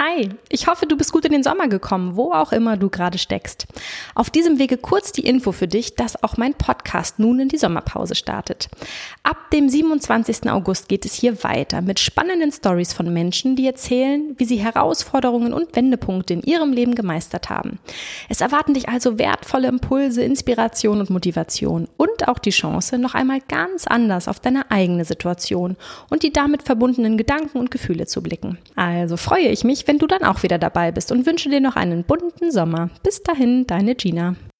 Hi, ich hoffe, du bist gut in den Sommer gekommen, wo auch immer du gerade steckst. Auf diesem Wege kurz die Info für dich, dass auch mein Podcast nun in die Sommerpause startet. Ab dem 27. August geht es hier weiter mit spannenden Stories von Menschen, die erzählen, wie sie Herausforderungen und Wendepunkte in ihrem Leben gemeistert haben. Es erwarten dich also wertvolle Impulse, Inspiration und Motivation und auch die Chance, noch einmal ganz anders auf deine eigene Situation und die damit verbundenen Gedanken und Gefühle zu blicken. Also freue ich mich, wenn du dann auch wieder dabei bist und wünsche dir noch einen bunten Sommer. Bis dahin, deine Gina.